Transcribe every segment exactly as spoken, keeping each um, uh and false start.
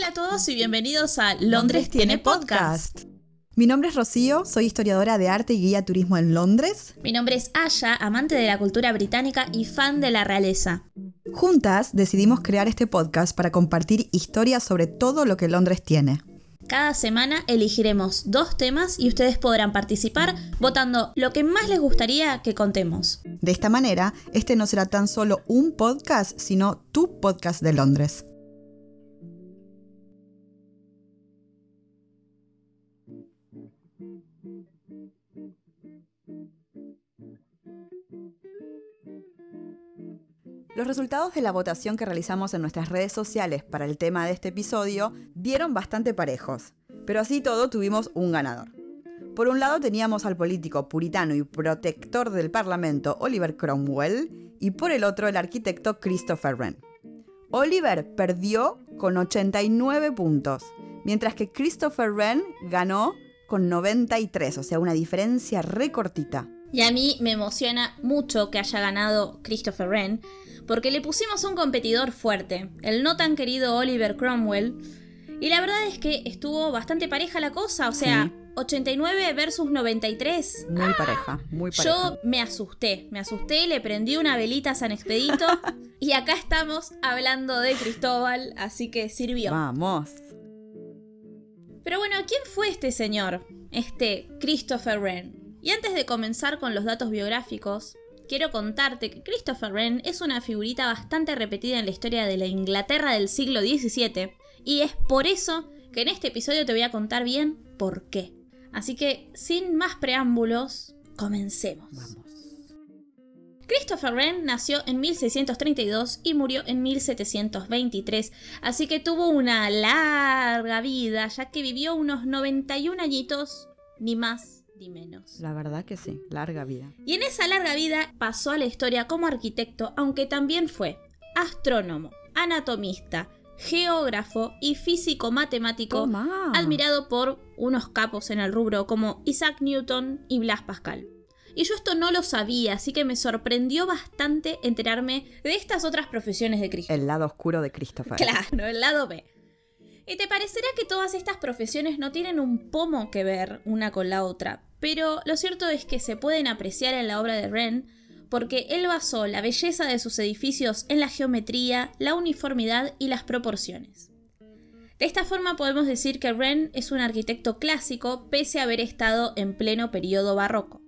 Hola a todos y bienvenidos a Londres tiene podcast. Mi nombre es Rocío, soy historiadora de arte y guía turismo en Londres. Mi nombre es Aya, amante de la cultura británica y fan de la realeza. Juntas decidimos crear este podcast para compartir historias sobre todo lo que Londres tiene. Cada semana elegiremos dos temas y ustedes podrán participar votando lo que más les gustaría que contemos. De esta manera, este no será tan solo un podcast, sino tu podcast de Londres. Los resultados de la votación que realizamos en nuestras redes sociales para el tema de este episodio dieron bastante parejos, pero así todo tuvimos un ganador. Por un lado teníamos al político puritano y protector del Parlamento Oliver Cromwell y por el otro el arquitecto Christopher Wren. Oliver perdió con ochenta y nueve puntos, mientras que Christopher Wren ganó con noventa y tres, o sea, una diferencia re cortita. Y a mí me emociona mucho que haya ganado Christopher Wren, porque le pusimos un competidor fuerte, el no tan querido Oliver Cromwell, y la verdad es que estuvo bastante pareja la cosa, o sea, sí. ochenta y nueve versus noventa y tres. Muy pareja, muy pareja. Yo me asusté, me asusté, le prendí una velita a San Expedito, y acá estamos hablando de Cristóbal, así que sirvió. ¡Vamos! Pero bueno, ¿quién fue este señor? Este Christopher Wren. Y antes de comenzar con los datos biográficos, quiero contarte que Christopher Wren es una figurita bastante repetida en la historia de la Inglaterra del siglo diecisiete, y es por eso que en este episodio te voy a contar bien por qué. Así que, sin más preámbulos, comencemos. Vamos. Christopher Wren nació en mil seiscientos treinta y dos y murió en mil setecientos veintitrés, así que tuvo una larga vida, ya que vivió unos noventa y un añitos, ni más ni menos. La verdad que sí, larga vida. Y en esa larga vida pasó a la historia como arquitecto, aunque también fue astrónomo, anatomista, geógrafo y físico matemático, Toma. admirado por unos capos en el rubro como Isaac Newton y Blas Pascal. Y yo esto no lo sabía, así que me sorprendió bastante enterarme de estas otras profesiones de Christopher. El lado oscuro de Christopher. Claro, el lado B. Y te parecerá que todas estas profesiones no tienen un pomo que ver una con la otra, pero lo cierto es que se pueden apreciar en la obra de Wren porque él basó la belleza de sus edificios en la geometría, la uniformidad y las proporciones. De esta forma podemos decir que Wren es un arquitecto clásico pese a haber estado en pleno periodo barroco.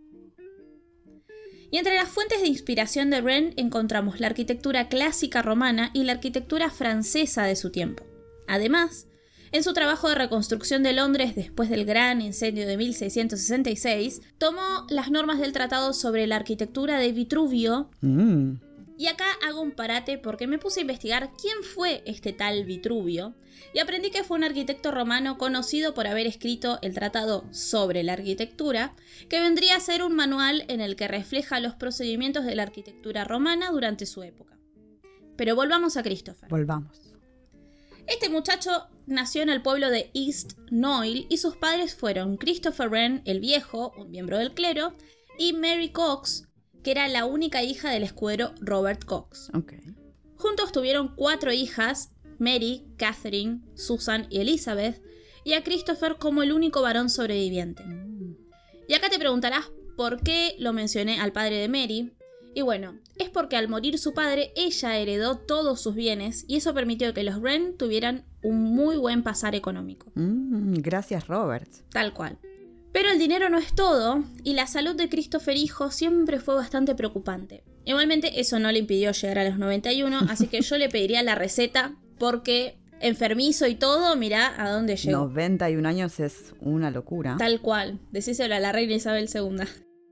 Y entre las fuentes de inspiración de Wren encontramos la arquitectura clásica romana y la arquitectura francesa de su tiempo. Además, en su trabajo de reconstrucción de Londres después del gran incendio de mil seiscientos sesenta y seis, tomó las normas del Tratado sobre la Arquitectura de Vitruvio. Mm. Y acá hago un parate porque me puse a investigar quién fue este tal Vitruvio y aprendí que fue un arquitecto romano conocido por haber escrito el Tratado sobre la Arquitectura, que vendría a ser un manual en el que refleja los procedimientos de la arquitectura romana durante su época. Pero volvamos a Christopher. Volvamos. Este muchacho nació en el pueblo de East Knoyle y sus padres fueron Christopher Wren, el viejo, un miembro del clero, y Mary Cox, que era la única hija del escudero Robert Cox. Okay. Juntos tuvieron cuatro hijas, Mary, Catherine, Susan y Elizabeth, y a Christopher como el único varón sobreviviente. Mm. Y acá te preguntarás por qué lo mencioné al padre de Mary. Y bueno, es porque al morir su padre, ella heredó todos sus bienes y eso permitió que los Wren tuvieran un muy buen pasar económico. Mm, gracias, Robert. Tal cual. Pero el dinero no es todo y la salud de Christopher hijo siempre fue bastante preocupante. Igualmente eso no le impidió llegar a los noventa y uno, así que yo le pediría la receta porque enfermizo y todo, mirá a dónde llegó. noventa y un años es una locura. Tal cual, decíselo a la reina Isabel segunda.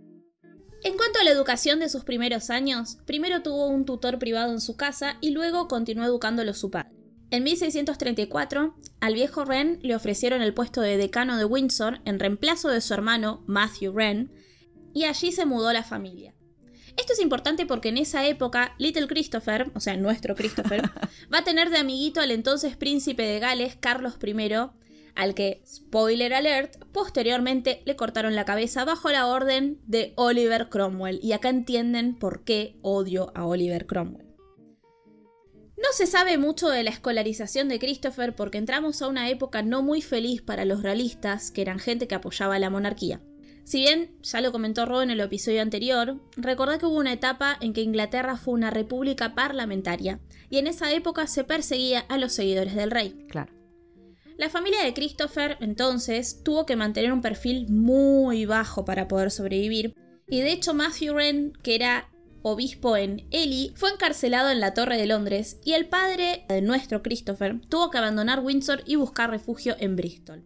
En cuanto a la educación de sus primeros años, primero tuvo un tutor privado en su casa y luego continuó educándolo su padre. En mil seiscientos treinta y cuatro, al viejo Wren le ofrecieron el puesto de decano de Windsor en reemplazo de su hermano Matthew Wren, y allí se mudó la familia. Esto es importante porque en esa época, Little Christopher, o sea, nuestro Christopher, va a tener de amiguito al entonces príncipe de Gales, Carlos primero, al que, spoiler alert, posteriormente le cortaron la cabeza bajo la orden de Oliver Cromwell. Y acá entienden por qué odio a Oliver Cromwell. No se sabe mucho de la escolarización de Christopher porque entramos a una época no muy feliz para los realistas, que eran gente que apoyaba la monarquía. Si bien, ya lo comentó Ro en el episodio anterior, recordá que hubo una etapa en que Inglaterra fue una república parlamentaria, y en esa época se perseguía a los seguidores del rey. Claro. La familia de Christopher, entonces, tuvo que mantener un perfil muy bajo para poder sobrevivir, y de hecho Matthew Wren, que era obispo en Ely, fue encarcelado en la Torre de Londres, y el padre de nuestro Christopher tuvo que abandonar Windsor y buscar refugio en Bristol.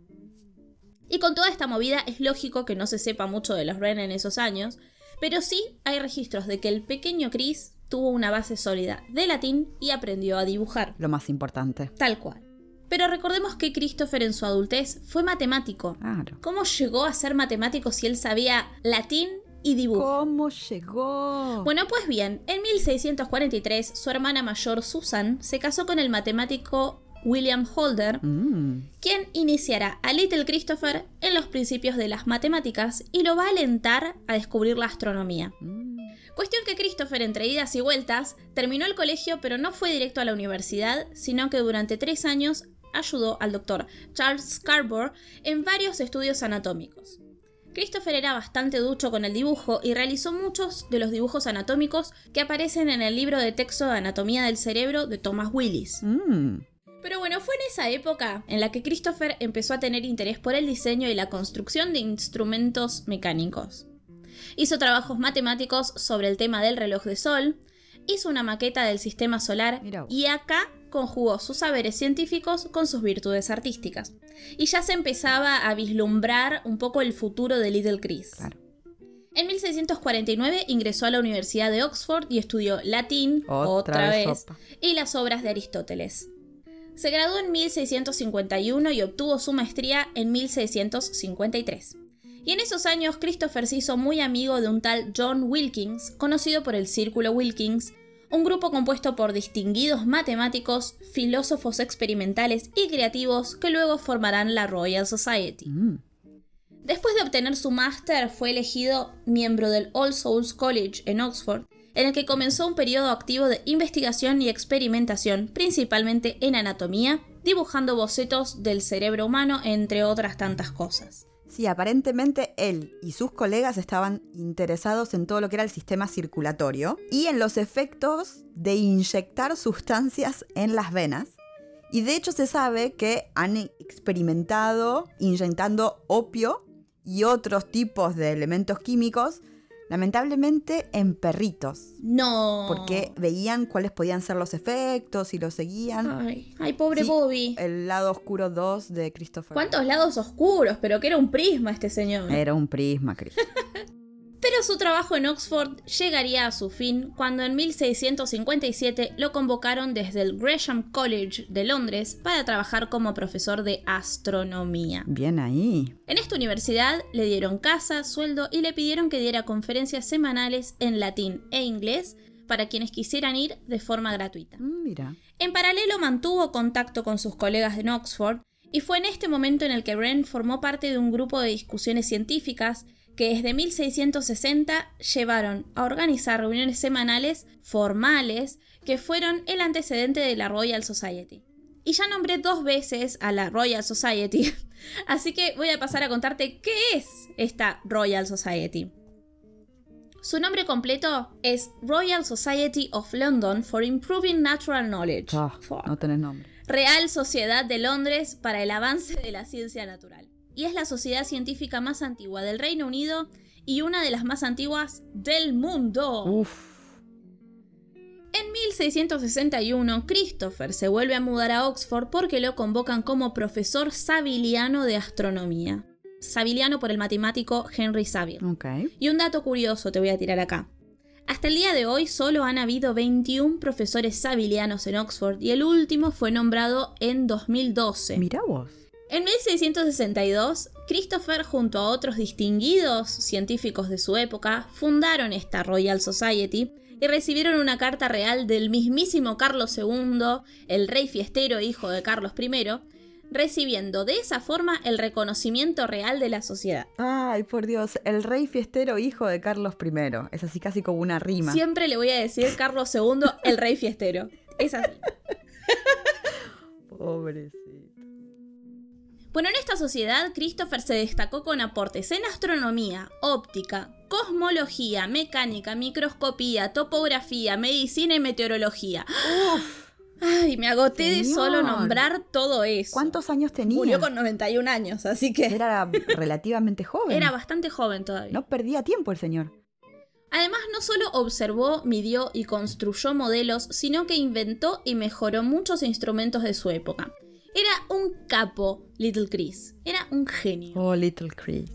Y con toda esta movida es lógico que no se sepa mucho de los Wren en esos años, pero sí hay registros de que el pequeño Chris tuvo una base sólida de latín y aprendió a dibujar. Lo más importante. Tal cual. Pero recordemos que Christopher en su adultez fue matemático. Claro. ¿Cómo llegó a ser matemático si él sabía latín y dibujo? ¿Cómo llegó? Bueno, pues bien, en mil seiscientos cuarenta y tres su hermana mayor Susan se casó con el matemático William Holder, mm. quien iniciará a Little Christopher en los principios de las matemáticas y lo va a alentar a descubrir la astronomía. Mm. Cuestión que Christopher, entre idas y vueltas, terminó el colegio pero no fue directo a la universidad, sino que durante tres años ayudó al doctor Charles Scarborough en varios estudios anatómicos. Christopher era bastante ducho con el dibujo y realizó muchos de los dibujos anatómicos que aparecen en el libro de texto de Anatomía del Cerebro de Thomas Willis. Mm. Pero bueno, fue en esa época en la que Christopher empezó a tener interés por el diseño y la construcción de instrumentos mecánicos. Hizo trabajos matemáticos sobre el tema del reloj de sol, hizo una maqueta del sistema solar y acá conjugó sus saberes científicos con sus virtudes artísticas. Y ya se empezaba a vislumbrar un poco el futuro de Little Chris. Claro. En mil seiscientos cuarenta y nueve ingresó a la Universidad de Oxford y estudió latín, otra, otra vez, vez y las obras de Aristóteles. Se graduó en mil seiscientos cincuenta y uno y obtuvo su maestría en mil seiscientos cincuenta y tres. Y en esos años Christopher se hizo muy amigo de un tal John Wilkins, conocido por el Círculo Wilkins, un grupo compuesto por distinguidos matemáticos, filósofos experimentales y creativos que luego formarán la Royal Society. Mm. Después de obtener su máster, fue elegido miembro del All Souls College en Oxford, en el que comenzó un periodo activo de investigación y experimentación, principalmente en anatomía, dibujando bocetos del cerebro humano, entre otras tantas cosas. Sí, aparentemente él y sus colegas estaban interesados en todo lo que era el sistema circulatorio y en los efectos de inyectar sustancias en las venas. Y de hecho se sabe que han experimentado inyectando opio y otros tipos de elementos químicos, lamentablemente en perritos. No. Porque veían cuáles podían ser los efectos y los seguían. Ay, ay pobre sí, Bobby. El lado oscuro dos de Christopher. ¿Cuántos lados oscuros? Pero que era un prisma este señor. Era un prisma, Christopher. Pero su trabajo en Oxford llegaría a su fin cuando en mil seiscientos cincuenta y siete lo convocaron desde el Gresham College de Londres para trabajar como profesor de astronomía. Bien ahí. En esta universidad le dieron casa, sueldo y le pidieron que diera conferencias semanales en latín e inglés para quienes quisieran ir de forma gratuita. Mira. En paralelo mantuvo contacto con sus colegas en Oxford y fue en este momento en el que Wren formó parte de un grupo de discusiones científicas que desde mil seiscientos sesenta llevaron a organizar reuniones semanales formales que fueron el antecedente de la Royal Society. Y ya nombré dos veces a la Royal Society, así que voy a pasar a contarte qué es esta Royal Society. Su nombre completo es Royal Society of London for Improving Natural Knowledge. Oh, no tenés nombre. Real Sociedad de Londres para el avance de la ciencia natural. Y es la sociedad científica más antigua del Reino Unido y una de las más antiguas del mundo. Uf. En mil seiscientos sesenta y uno, Christopher se vuelve a mudar a Oxford porque lo convocan como profesor saviliano de astronomía. Saviliano por el matemático Henry Savile. Okay. Y un dato curioso te voy a tirar acá. Hasta el día de hoy solo han habido veintiún profesores savilianos en Oxford y el último fue nombrado en dos mil doce. Mirá vos. En mil seiscientos sesenta y dos, Christopher junto a otros distinguidos científicos de su época fundaron esta Royal Society y recibieron una carta real del mismísimo Carlos segundo, el rey fiestero e hijo de Carlos primero, recibiendo de esa forma el reconocimiento real de la sociedad. Ay, por Dios, el rey fiestero hijo de Carlos primero. Es así casi como una rima. Siempre le voy a decir Carlos segundo, el rey fiestero. Es así. Pobrecito. Bueno, en esta sociedad, Christopher se destacó con aportes en astronomía, óptica, cosmología, mecánica, microscopía, topografía, medicina y meteorología. Uf, Ay, me agoté señor. de solo nombrar todo eso. ¿Cuántos años tenía? Murió con noventa y un años, así que Era relativamente joven. era bastante joven todavía. No perdía tiempo el señor. Además, no solo observó, midió y construyó modelos, sino que inventó y mejoró muchos instrumentos de su época. Era un capo, Little Chris. Era un genio. Oh, Little Chris.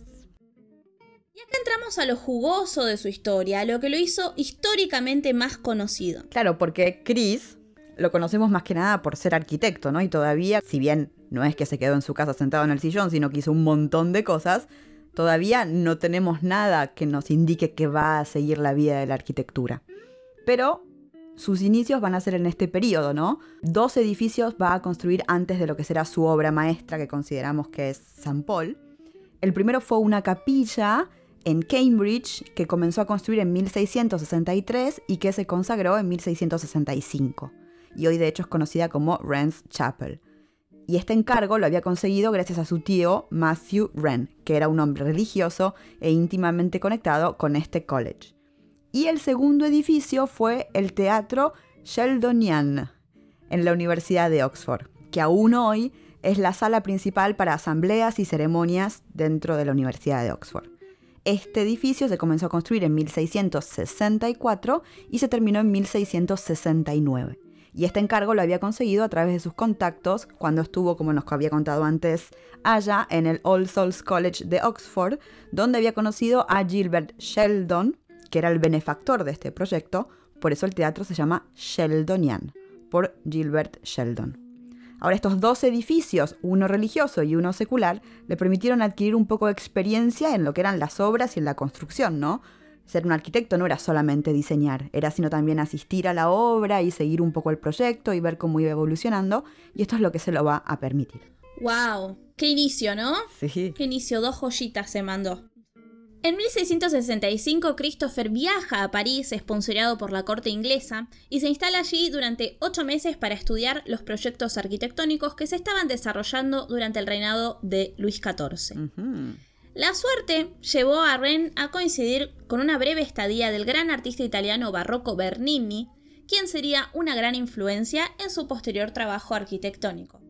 Y acá entramos a lo jugoso de su historia, a lo que lo hizo históricamente más conocido. Claro, porque Chris lo conocemos más que nada por ser arquitecto, ¿no? Y todavía, si bien no es que se quedó en su casa sentado en el sillón, sino que hizo un montón de cosas, todavía no tenemos nada que nos indique que va a seguir la vida de la arquitectura. Pero sus inicios van a ser en este periodo, ¿no? Dos edificios va a construir antes de lo que será su obra maestra, que consideramos que es San Paul. El primero fue una capilla en Cambridge, que comenzó a construir en mil seiscientos sesenta y tres y que se consagró en mil seiscientos sesenta y cinco. Y hoy de hecho es conocida como Wren's Chapel. Y este encargo lo había conseguido gracias a su tío Matthew Wren, que era un hombre religioso e íntimamente conectado con este college. Y el segundo edificio fue el Teatro Sheldonian en la Universidad de Oxford, que aún hoy es la sala principal para asambleas y ceremonias dentro de la Universidad de Oxford. Este edificio se comenzó a construir en mil seiscientos sesenta y cuatro y se terminó en mil seiscientos sesenta y nueve. Y este encargo lo había conseguido a través de sus contactos cuando estuvo, como nos había contado antes, allá en el All Souls College de Oxford, donde había conocido a Gilbert Sheldon, que era el benefactor de este proyecto. Por eso el teatro se llama Sheldonian, por Gilbert Sheldon. Ahora, estos dos edificios, uno religioso y uno secular, le permitieron adquirir un poco de experiencia en lo que eran las obras y en la construcción, ¿no? Ser un arquitecto no era solamente diseñar, era sino también asistir a la obra y seguir un poco el proyecto y ver cómo iba evolucionando, y esto es lo que se lo va a permitir. ¡Wow! ¡Qué inicio!, ¿no? Sí. ¡Qué inicio! Dos joyitas se mandó. En mil seiscientos sesenta y cinco, Christopher viaja a París, esponsoreado por la corte inglesa, y se instala allí durante ocho meses para estudiar los proyectos arquitectónicos que se estaban desarrollando durante el reinado de Luis catorce. Uh-huh. La suerte llevó a Wren a coincidir con una breve estadía del gran artista italiano barroco Bernini, quien sería una gran influencia en su posterior trabajo arquitectónico.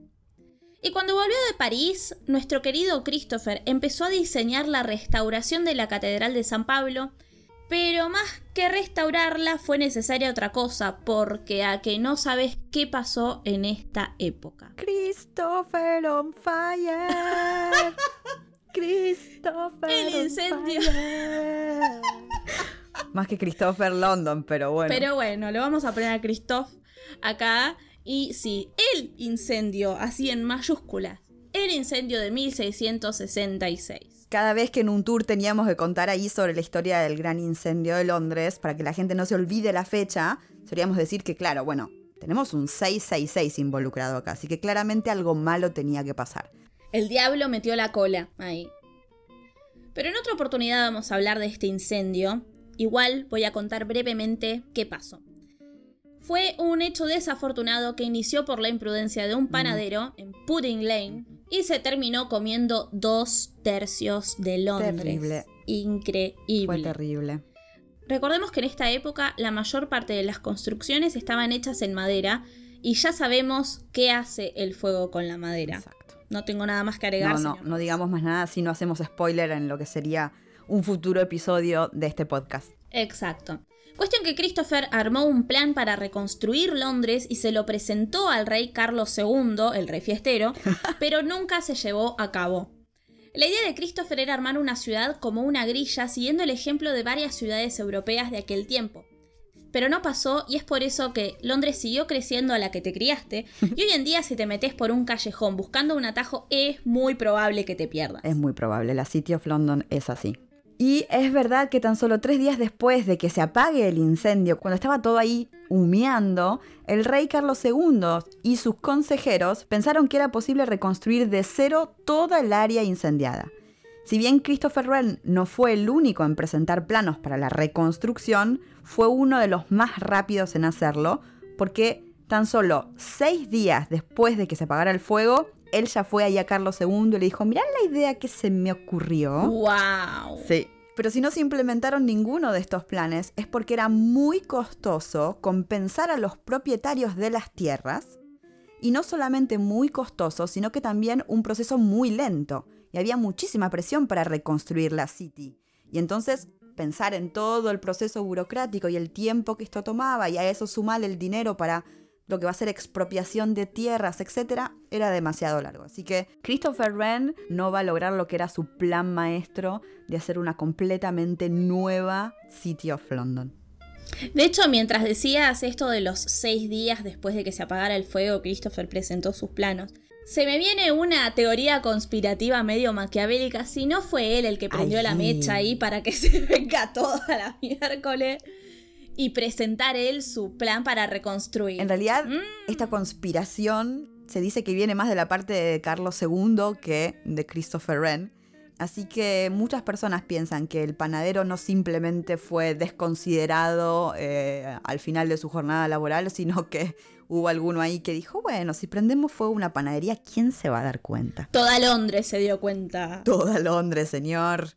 Y cuando volvió de París, nuestro querido Christopher empezó a diseñar la restauración de la Catedral de San Pablo, pero más que restaurarla fue necesaria otra cosa, porque a que no sabes qué pasó en esta época. Christopher on fire. Christopher El incendio. on fire. Más que Christopher London, pero bueno. Pero bueno, lo vamos a poner a Christoph acá. Y sí, el incendio, así en mayúsculas, el incendio de mil seiscientos sesenta y seis. Cada vez que en un tour teníamos que contar ahí sobre la historia del gran incendio de Londres, para que la gente no se olvide la fecha, solíamos decir que, claro, bueno, tenemos un seiscientos sesenta y seis involucrado acá, así que claramente algo malo tenía que pasar. El diablo metió la cola ahí. Pero en otra oportunidad vamos a hablar de este incendio. Igual voy a contar brevemente qué pasó. Fue un hecho desafortunado que inició por la imprudencia de un panadero en Pudding Lane y se terminó comiendo dos tercios de Londres. Terrible. Increíble. Fue terrible. Recordemos que en esta época la mayor parte de las construcciones estaban hechas en madera y ya sabemos qué hace el fuego con la madera. Exacto. No tengo nada más que agregar. No, no, señor. no digamos más nada si no hacemos spoiler en lo que sería un futuro episodio de este podcast. Exacto. Cuestión que Christopher armó un plan para reconstruir Londres y se lo presentó al rey Carlos segundo, el rey fiestero, pero nunca se llevó a cabo. La idea de Christopher era armar una ciudad como una grilla, siguiendo el ejemplo de varias ciudades europeas de aquel tiempo. Pero no pasó y es por eso que Londres siguió creciendo a la que te criaste y hoy en día si te metes por un callejón buscando un atajo es muy probable que te pierdas. Es muy probable, la City of London es así. Y es verdad que tan solo tres días después de que se apague el incendio, cuando estaba todo ahí humeando, el rey Carlos segundo y sus consejeros pensaron que era posible reconstruir de cero toda el área incendiada. Si bien Christopher Wren no fue el único en presentar planos para la reconstrucción, fue uno de los más rápidos en hacerlo, porque Tan solo seis días después de que se apagara el fuego, él ya fue ahí a Carlos segundo y le dijo, mirá la idea que se me ocurrió. ¡Wow! Sí. Pero si no se implementaron ninguno de estos planes es porque era muy costoso compensar a los propietarios de las tierras. Y no solamente muy costoso, sino que también un proceso muy lento. Y había muchísima presión para reconstruir la City. Y entonces pensar en todo el proceso burocrático y el tiempo que esto tomaba, y a eso sumar el dinero para lo que va a ser expropiación de tierras, etcétera, era demasiado largo. Así que Christopher Wren no va a lograr lo que era su plan maestro de hacer una completamente nueva City of London. De hecho, mientras decías esto de los seis días después de que se apagara el fuego, Christopher presentó sus planos, se me viene una teoría conspirativa medio maquiavélica. Si no fue él el que prendió Ay. la mecha ahí para que se venga toda la miércoles y presentar él su plan para reconstruir. En realidad, mm. esta conspiración se dice que viene más de la parte de Carlos segundo que de Christopher Wren. Así que muchas personas piensan que el panadero no simplemente fue desconsiderado eh, al final de su jornada laboral, sino que hubo alguno ahí que dijo, bueno, si prendemos fuego una panadería, ¿quién se va a dar cuenta? Toda Londres se dio cuenta. Toda Londres, señor.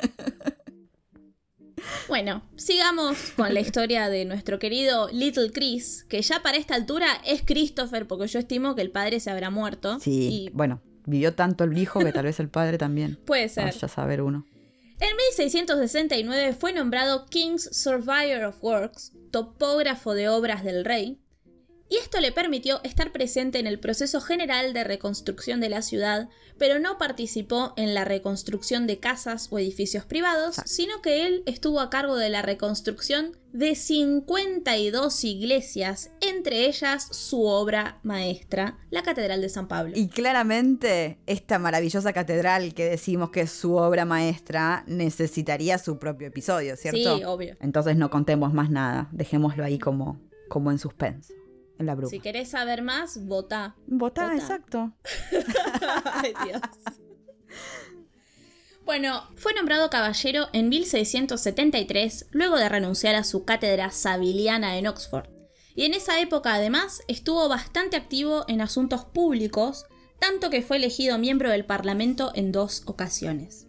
Bueno, sigamos con la historia de nuestro querido Little Chris, que ya para esta altura es Christopher, porque yo estimo que el padre se habrá muerto. Sí, y... bueno, vivió tanto el hijo que tal vez el padre también. Puede ser. Vaya a saber uno. En mil seiscientos sesenta y nueve fue nombrado King's Surveyor of Works, topógrafo de obras del rey, y esto le permitió estar presente en el proceso general de reconstrucción de la ciudad, pero no participó en la reconstrucción de casas o edificios privados, sino que él estuvo a cargo de la reconstrucción de cincuenta y dos iglesias, entre ellas su obra maestra, la Catedral de San Pablo. Y claramente esta maravillosa catedral que decimos que es su obra maestra necesitaría su propio episodio, ¿cierto? Sí, obvio. Entonces no contemos más nada, dejémoslo ahí como, como en suspenso. En la bruma. Si querés saber más, votá. Votá, votá. Exacto. Ay, Dios. Bueno, fue nombrado caballero en mil seiscientos setenta y tres, luego de renunciar a su cátedra saviliana en Oxford. Y en esa época, además, estuvo bastante activo en asuntos públicos, tanto que fue elegido miembro del Parlamento en dos ocasiones.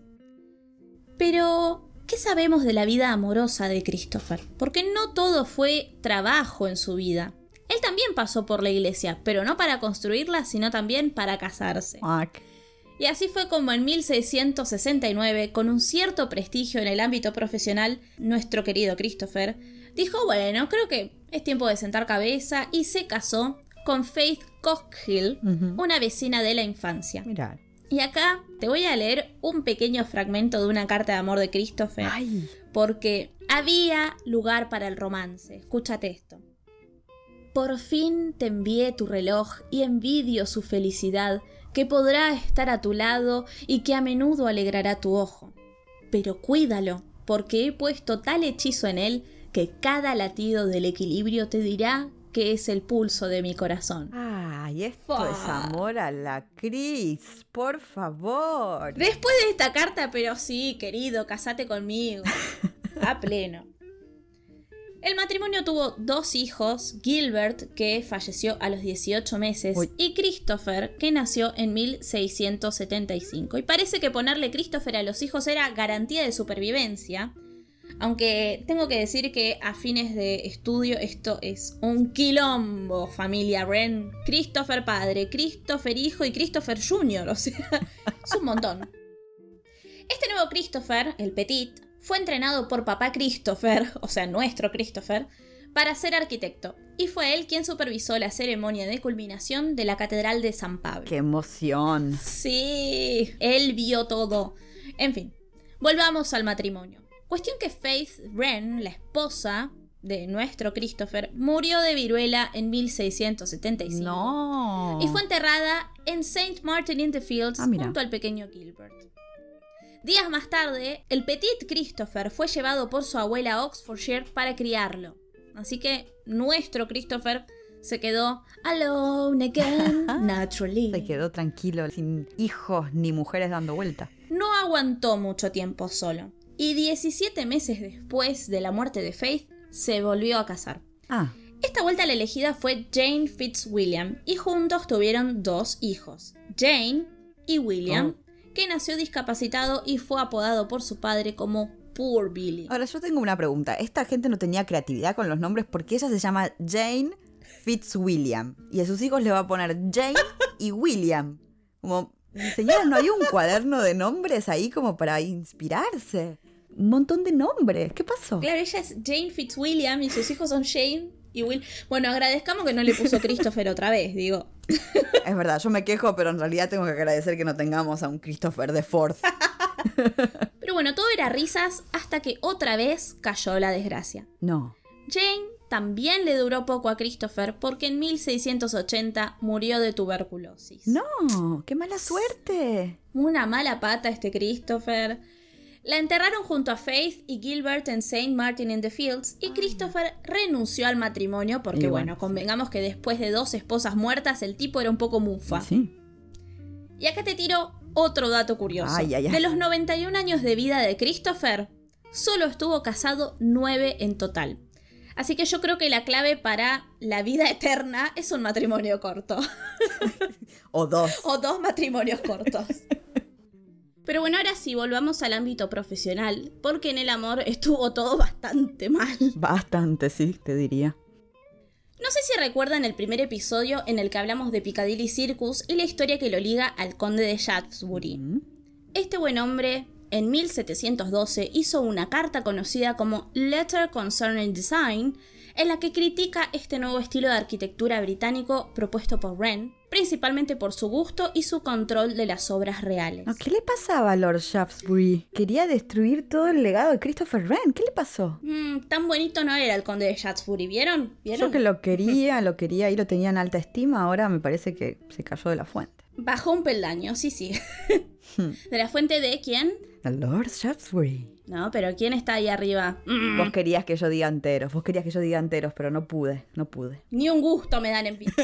Pero, ¿qué sabemos de la vida amorosa de Christopher? Porque no todo fue trabajo en su vida. Él también pasó por la iglesia, pero no para construirla, sino también para casarse. Fuck. Y así fue como en mil seiscientos sesenta y nueve, con un cierto prestigio en el ámbito profesional, nuestro querido Christopher dijo, bueno, creo que es tiempo de sentar cabeza, y se casó con Faith Cockhill, uh-huh. una vecina de la infancia. Mirá. Y acá te voy a leer un pequeño fragmento de una carta de amor de Christopher, Ay. porque había lugar para el romance. Escúchate esto. Por fin te envié tu reloj y envidio su felicidad, que podrá estar a tu lado y que a menudo alegrará tu ojo. Pero cuídalo, porque he puesto tal hechizo en él que cada latido del equilibrio te dirá que es el pulso de mi corazón. Ay, esto Fua. es amor a la Cris, por favor. Después de esta carta, pero sí, querido, casate conmigo. A pleno. El matrimonio tuvo dos hijos, Gilbert, que falleció a los dieciocho meses, Uy. y Christopher, que nació en mil seiscientos setenta y cinco. Y parece que ponerle Christopher a los hijos era garantía de supervivencia, aunque tengo que decir que a fines de estudio esto es un quilombo, familia Wren. Christopher padre, Christopher hijo y Christopher junior, o sea, es un montón. Este nuevo Christopher, el Petit, fue entrenado por papá Christopher, o sea, nuestro Christopher, para ser arquitecto. Y fue él quien supervisó la ceremonia de culminación de la Catedral de San Pablo. ¡Qué emoción! Sí, él vio todo. En fin, volvamos al matrimonio. Cuestión que Faith Wren, la esposa de nuestro Christopher, murió de viruela en mil seiscientos setenta y cinco. ¡No! Y fue enterrada en Saint Martin-in-the-Fields ah, junto al pequeño Gilbert. Días más tarde, el Petit Christopher fue llevado por su abuela a Oxfordshire para criarlo. Así que nuestro Christopher se quedó alone again, naturally. Se quedó tranquilo, sin hijos ni mujeres dando vuelta. No aguantó mucho tiempo solo. Y diecisiete meses después de la muerte de Faith, se volvió a casar. Ah. Esta vuelta la elegida fue Jane Fitzwilliam y juntos tuvieron dos hijos, Jane y William, oh. que nació discapacitado y fue apodado por su padre como Poor Billy. Ahora, yo tengo una pregunta. Esta gente no tenía creatividad con los nombres porque ella se llama Jane Fitzwilliam y a sus hijos le va a poner Jane y William. Como, señora, ¿no hay un cuaderno de nombres ahí como para inspirarse? Un montón de nombres. ¿Qué pasó? Claro, ella es Jane Fitzwilliam y sus hijos son Jane y Will. Bueno, agradezcamos que no le puso Christopher otra vez, digo. Es verdad, yo me quejo, pero en realidad tengo que agradecer que no tengamos a un Christopher de Ford. Pero bueno, todo era risas hasta que otra vez cayó la desgracia. No. Jane también le duró poco a Christopher porque en mil seiscientos ochenta murió de tuberculosis. No, qué mala suerte. Una mala pata este Christopher. La enterraron junto a Faith y Gilbert en Saint Martin-in-the-Fields y Christopher renunció al matrimonio porque, bueno, bueno, convengamos que después de dos esposas muertas el tipo era un poco mufa. Sí. Y acá te tiro otro dato curioso. Ay, ay, ay. De los noventa y un años de vida de Christopher, solo estuvo casado nueve en total. Así que yo creo que la clave para la vida eterna es un matrimonio corto. O dos. O dos matrimonios cortos. Pero bueno, ahora sí, volvamos al ámbito profesional, porque en el amor estuvo todo bastante mal. Bastante, sí, te diría. No sé si recuerdan el primer episodio en el que hablamos de Piccadilly Circus y la historia que lo liga al conde de Shaftesbury. Mm. Este buen hombre, en mil setecientos doce, hizo una carta conocida como Letter Concerning Design, en la que critica este nuevo estilo de arquitectura británico propuesto por Wren, principalmente por su gusto y su control de las obras reales. ¿Qué le pasaba a Lord Shaftesbury? Quería destruir todo el legado de Christopher Wren. ¿Qué le pasó? Mm, tan bonito no era el conde de Shaftesbury, ¿vieron? ¿Vieron? Yo que lo quería, lo quería y lo tenía en alta estima, ahora me parece que se cayó de la fuente. Bajó un peldaño, sí, sí. ¿De la fuente de quién? The Lord Shaftesbury. No, pero ¿quién está ahí arriba? Mm. Vos querías que yo diga enteros, vos querías que yo diga enteros, pero no pude, no pude. Ni un gusto me dan en pie.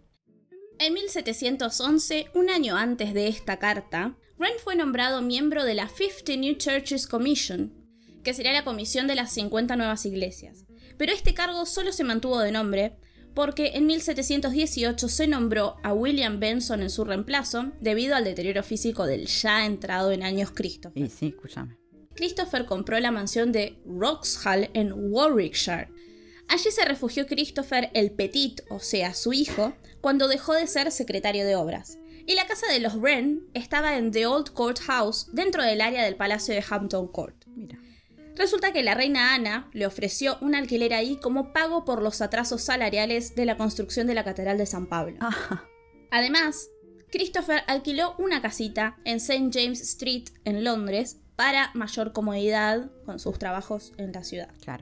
En mil setecientos once, un año antes de esta carta, Wren fue nombrado miembro de la cincuenta New Churches Commission, que sería la comisión de las cincuenta nuevas iglesias. Pero este cargo solo se mantuvo de nombre, porque en mil setecientos dieciocho se nombró a William Benson en su reemplazo, debido al deterioro físico del ya entrado en años Christopher. Y sí, escúchame. Christopher compró la mansión de Wroxhall en Warwickshire. Allí se refugió Christopher el Petit, o sea, su hijo, cuando dejó de ser secretario de obras. Y la casa de los Wren estaba en The Old Court House, dentro del área del Palacio de Hampton Court. Mira. Resulta que la reina Ana le ofreció un alquiler ahí como pago por los atrasos salariales de la construcción de la Catedral de San Pablo. Ajá. Además, Christopher alquiló una casita en Saint James Street en Londres para mayor comodidad con sus trabajos en la ciudad. Claro.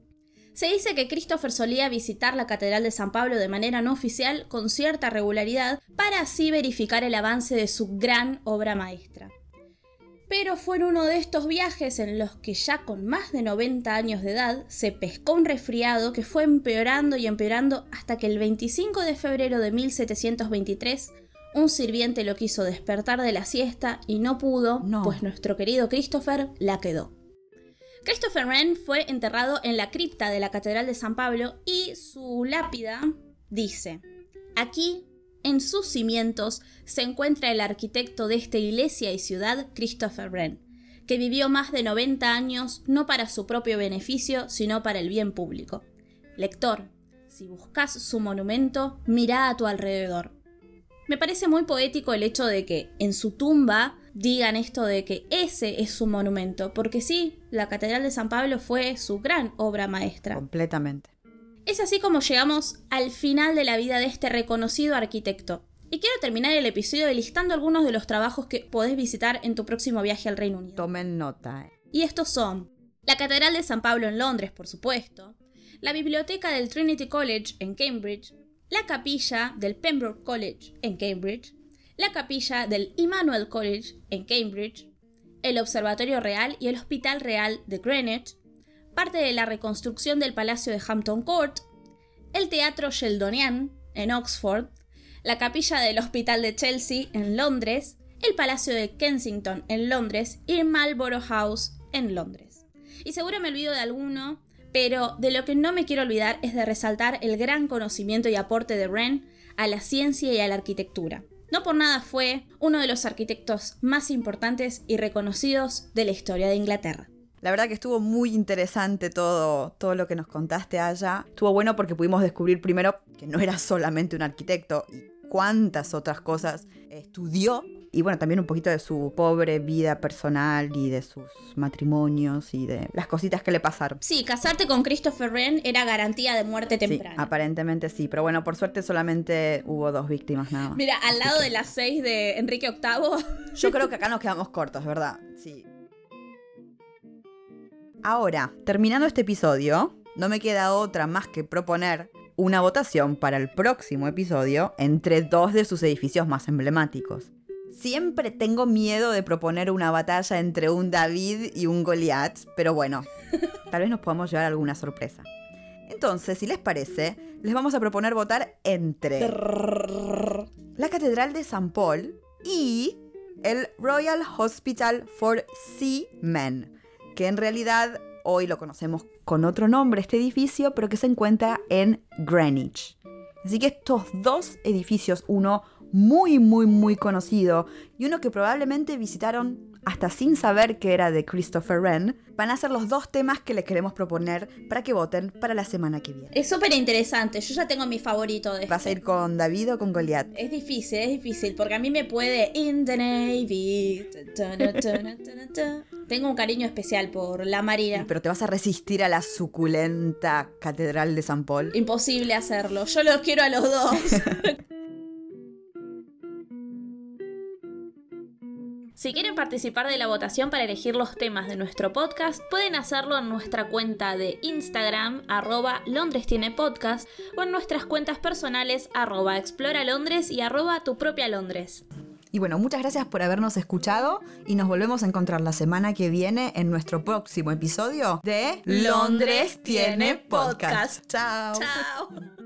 Se dice que Christopher solía visitar la Catedral de San Pablo de manera no oficial con cierta regularidad para así verificar el avance de su gran obra maestra. Pero fue en uno de estos viajes en los que ya con más de noventa años de edad se pescó un resfriado que fue empeorando y empeorando hasta que el veinticinco de febrero de mil setecientos veintitrés un sirviente lo quiso despertar de la siesta y no pudo, no. pues nuestro querido Christopher la quedó. Christopher Wren fue enterrado en la cripta de la Catedral de San Pablo y su lápida dice: aquí, en sus cimientos, se encuentra el arquitecto de esta iglesia y ciudad, Christopher Wren, que vivió más de noventa años no para su propio beneficio, sino para el bien público. Lector, si buscas su monumento, mira a tu alrededor. Me parece muy poético el hecho de que en su tumba digan esto de que ese es su monumento, porque sí, la Catedral de San Pablo fue su gran obra maestra. Completamente. Es así como llegamos al final de la vida de este reconocido arquitecto. Y quiero terminar el episodio listando algunos de los trabajos que podés visitar en tu próximo viaje al Reino Unido. Tomen nota. Eh. Y estos son la Catedral de San Pablo en Londres, por supuesto, la biblioteca del Trinity College en Cambridge, la capilla del Pembroke College en Cambridge, la capilla del Emmanuel College en Cambridge, el Observatorio Real y el Hospital Real de Greenwich, parte de la reconstrucción del Palacio de Hampton Court, el Teatro Sheldonian en Oxford, la capilla del Hospital de Chelsea en Londres, el Palacio de Kensington en Londres y Marlborough House en Londres. Y seguro me olvido de alguno, Pero de lo que no me quiero olvidar es de resaltar el gran conocimiento y aporte de Wren a la ciencia y a la arquitectura. No por nada fue uno de los arquitectos más importantes y reconocidos de la historia de Inglaterra. La verdad que estuvo muy interesante todo, todo lo que nos contaste, Aya. Estuvo bueno porque pudimos descubrir primero que no era solamente un arquitecto y cuántas otras cosas estudió. Y bueno, también un poquito de su pobre vida personal y de sus matrimonios y de las cositas que le pasaron. Sí, casarte con Christopher Wren era garantía de muerte temprana. Sí, aparentemente sí, pero bueno, por suerte solamente hubo dos víctimas nada más. Mira, al Así lado que... de las seis de Enrique octavo. Yo creo que acá nos quedamos cortos, ¿verdad? Sí. Ahora, terminando este episodio, no me queda otra más que proponer una votación para el próximo episodio entre dos de sus edificios más emblemáticos. Siempre tengo miedo de proponer una batalla entre un David y un Goliat, pero bueno, tal vez nos podamos llevar alguna sorpresa. Entonces, si les parece, les vamos a proponer votar entre la Catedral de San Paul y el Royal Hospital for Seamen, que en realidad hoy lo conocemos con otro nombre, este edificio, pero que se encuentra en Greenwich. Así que estos dos edificios, uno muy, muy, muy conocido y uno que probablemente visitaron hasta sin saber que era de Christopher Wren, van a ser los dos temas que les queremos proponer para que voten para la semana que viene. Es súper interesante, yo ya tengo mi favorito de ¿Vas este. a ir con David o con Goliat? Es difícil, es difícil, porque a mí me puede In the Navy. Ta, ta, ta, ta, ta, ta. Tengo un cariño especial por la Marina. Pero te vas a resistir a la suculenta Catedral de San Paul. Imposible hacerlo, yo los quiero a los dos. Si quieren participar de la votación para elegir los temas de nuestro podcast, pueden hacerlo en nuestra cuenta de Instagram, arroba Londres tiene podcast, o en nuestras cuentas personales, arroba Explora Londres y arroba Tu Propia Londres. Y bueno, muchas gracias por habernos escuchado y nos volvemos a encontrar la semana que viene en nuestro próximo episodio de Londres tiene podcast. Chao. Chao.